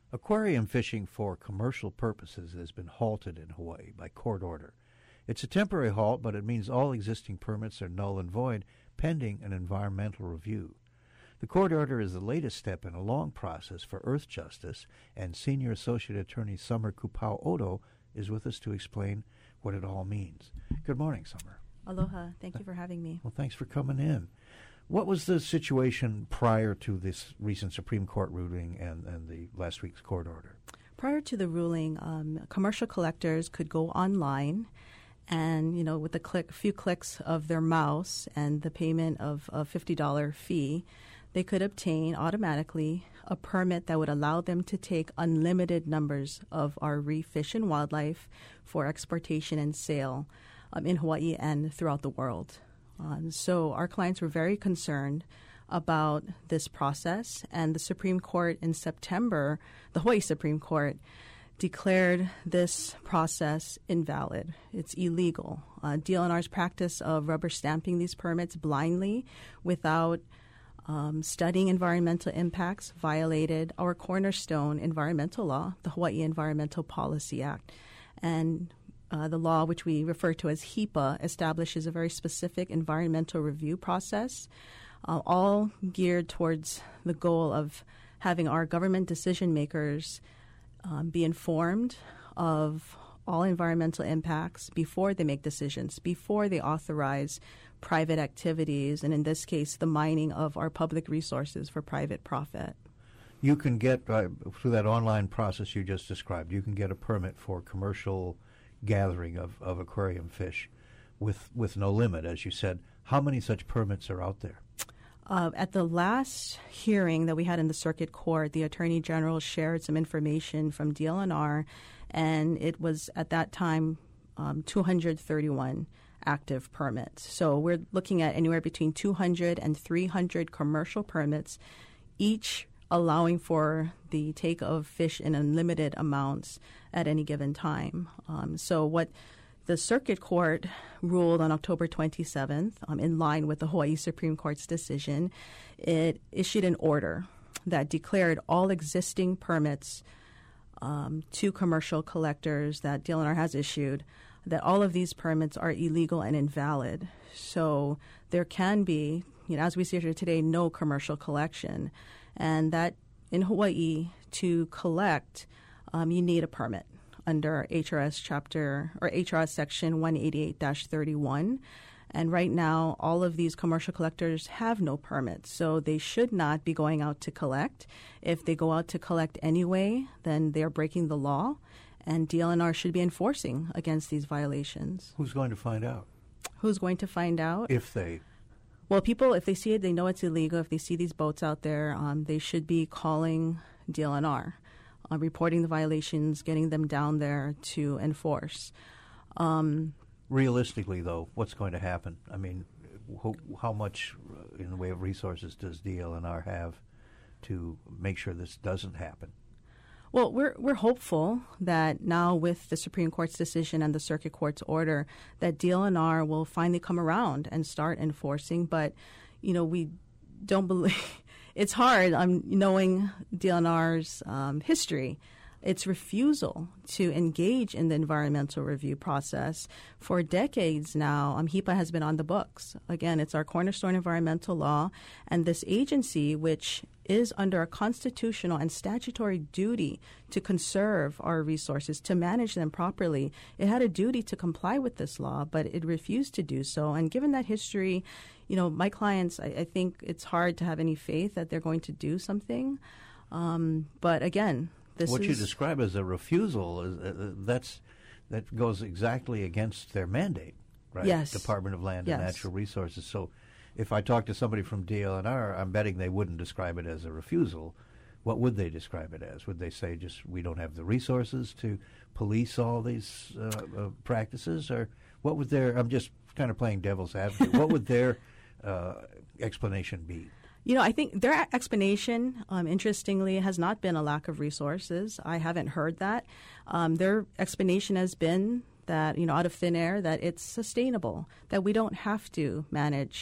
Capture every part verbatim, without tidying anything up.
Aquarium fishing for commercial purposes has been halted in Hawaii by court order. It's a temporary halt, but it means all existing permits are null and void pending an environmental review. The court order is the latest step in a long process for earth justice, and Senior Associate Attorney Summer Kupau Odo is with us to explain what it all means. Good morning, Summer. Aloha. Thank you for having me. Well, thanks for coming in. What was the situation prior to this recent Supreme Court ruling and, and the last week's court order? Prior to the ruling, um, commercial collectors could go online and, you know, with a click, few clicks of their mouse and the payment of a fifty dollars fee, they could obtain automatically a permit that would allow them to take unlimited numbers of our reef fish and wildlife for exportation and sale um, in Hawaii and throughout the world. Um, so our clients were very concerned about this process, and the Supreme Court in September, the Hawaii Supreme Court, declared this process invalid. It's illegal. Uh, D L N R's practice of rubber stamping these permits blindly without um, studying environmental impacts violated our cornerstone environmental law, the Hawaii Environmental Policy Act. And Uh, the law, which we refer to as HEPA, establishes a very specific environmental review process, uh, all geared towards the goal of having our government decision makers um, be informed of all environmental impacts before they make decisions, before they authorize private activities, and in this case, the mining of our public resources for private profit. You can get, uh, through that online process you just described, you can get a permit for commercial gathering of, of aquarium fish with with no limit, as you said. How many such permits are out there? Uh, at the last hearing that we had in the circuit court, the Attorney General shared some information from D L N R, and it was at that time um, two hundred thirty-one active permits. So we're looking at anywhere between two hundred and three hundred commercial permits, each allowing for the take of fish in unlimited amounts at any given time. Um, so what the Circuit Court ruled on October twenty-seventh, um, in line with the Hawaii Supreme Court's decision, it issued an order that declared all existing permits um, to commercial collectors that D L N R has issued, that all of these permits are illegal and invalid. So there can be, you know, as we see here today, no commercial collection. And that in Hawaii, to collect, um, you need a permit under H R S chapter or H R S section one eighty-eight dash thirty-one. And right now, all of these commercial collectors have no permits, so they should not be going out to collect. If they go out to collect anyway, then they're breaking the law, and D L N R should be enforcing against these violations. Who's going to find out? Who's going to find out? If they... Well, people, if they see it, they know it's illegal. If they see these boats out there, um, they should be calling D L N R, uh, reporting the violations, getting them down there to enforce. Um, Realistically, though, what's going to happen? I mean, wh- how much uh, in the way of resources does D L N R have to make sure this doesn't happen? Well, we're we're hopeful that now with the Supreme Court's decision and the Circuit Court's order that D L N R will finally come around and start enforcing. But, you know, we don't believe it's hard. I'm knowing D L N R's um, history. Its refusal to engage in the environmental review process for decades now. Um, HEPA has been on the books. Again, it's our cornerstone environmental law, and this agency, which is under a constitutional and statutory duty to conserve our resources, to manage them properly, it had a duty to comply with this law, but it refused to do so. And given that history, you know, my clients, I, I think it's hard to have any faith that they're going to do something. Um, but again, This what is, you describe as a refusal, is, uh, that's that goes exactly against their mandate, right? Yes. Department of Land yes. and Natural Resources. So if I talk to somebody from D L N R, I'm betting they wouldn't describe it as a refusal. What would they describe it as? Would they say just we don't have the resources to police all these uh, uh, practices? Or what would their, I'm just kind of playing devil's advocate, what would their uh, explanation be? You know, I think their explanation, um, interestingly, has not been a lack of resources. I haven't heard that. Um, their explanation has been that, you know, out of thin air, that it's sustainable, that we don't have to manage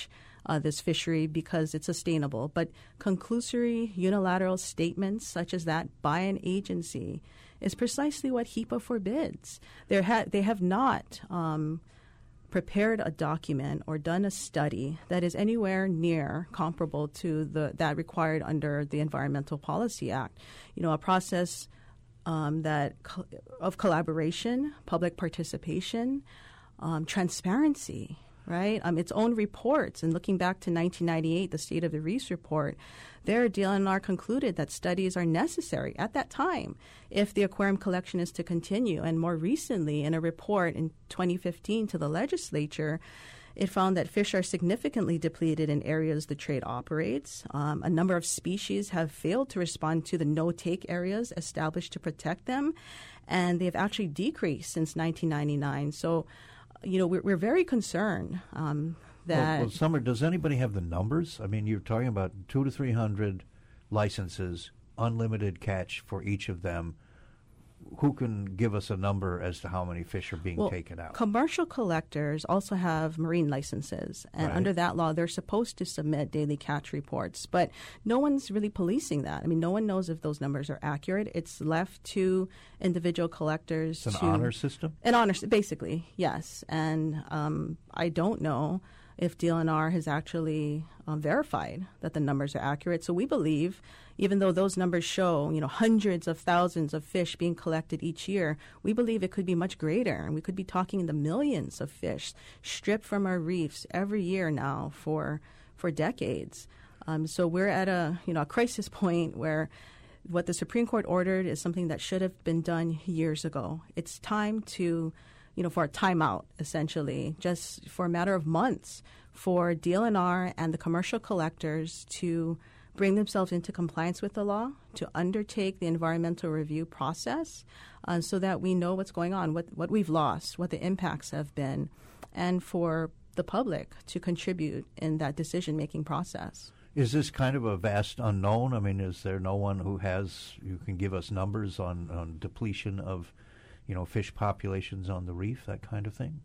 uh, this fishery because it's sustainable. But conclusory unilateral statements such as that by an agency is precisely what HEPA forbids. There ha- they have not um, prepared a document or done a study that is anywhere near comparable to the that required under the Environmental Policy Act. You know, a process um, that co- of collaboration, public participation, um, transparency, right? Um, its own reports. And looking back to nineteen ninety-eight, the State of the Reefs report, there D L N R concluded that studies are necessary at that time if the aquarium collection is to continue. And more recently, in a report in twenty fifteen to the legislature, it found that fish are significantly depleted in areas the trade operates. Um, a number of species have failed to respond to the no-take areas established to protect them, and they've actually decreased since nineteen ninety-nine. So, you know, we're, we're very concerned um, that... Well, well, Summer, does anybody have the numbers? I mean, you're talking about two to three hundred licenses, unlimited catch for each of them. Who can give us a number as to how many fish are being well, taken out? Commercial collectors also have marine licenses, and Right. under that law, they're supposed to submit daily catch reports. But no one's really policing that. I mean, no one knows if those numbers are accurate. It's left to individual collectors. It's an to, honor system? An honor, basically, yes. And um, I don't know if D L N R has actually um, verified that the numbers are accurate. So we believe, even though those numbers show, you know, hundreds of thousands of fish being collected each year, we believe it could be much greater. And we could be talking in the millions of fish stripped from our reefs every year now for for decades. Um, so we're at a, you know, a crisis point where what the Supreme Court ordered is something that should have been done years ago. It's time to, you know, for a timeout, essentially, just for a matter of months, for D L N R and the commercial collectors to bring themselves into compliance with the law, to undertake the environmental review process uh, so that we know what's going on, what, what we've lost, what the impacts have been, and for the public to contribute in that decision-making process. Is this kind of a vast unknown? I mean, is there no one who has, you can give us numbers on, on depletion of, you know, fish populations on the reef, that kind of thing?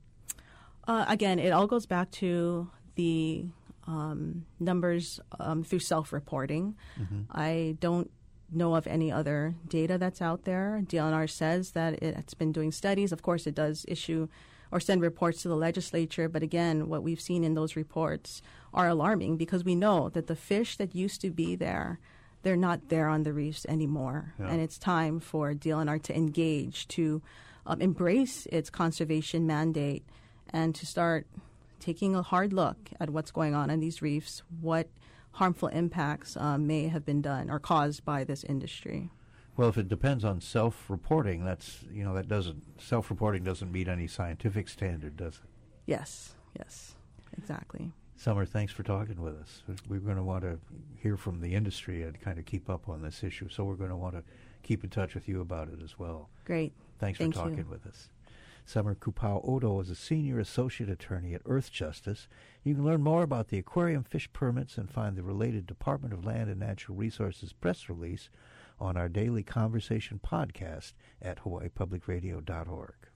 Uh, again, it all goes back to the um, numbers um, through self-reporting. Mm-hmm. I don't know of any other data that's out there. D L N R says that it's been doing studies. Of course, it does issue or send reports to the legislature. But again, what we've seen in those reports are alarming because we know that the fish that used to be there, they're not there on the reefs anymore. Yeah. And it's time for D L N R to engage, to um, embrace its conservation mandate, and to start taking a hard look at what's going on on these reefs, what harmful impacts um, may have been done or caused by this industry. Well, if it depends on self-reporting, that's, you know, that doesn't, self-reporting doesn't meet any scientific standard, does it? Yes, yes, exactly. Summer, thanks for talking with us. We're going to want to hear from the industry and kind of keep up on this issue, so we're going to want to keep in touch with you about it as well. Great. Thanks Thank for talking you. with us. Summer Kupao-Odo is a senior associate attorney at Earth Justice. You can learn more about the aquarium fish permits and find the related Department of Land and Natural Resources press release on our daily conversation podcast at hawaii public radio dot org.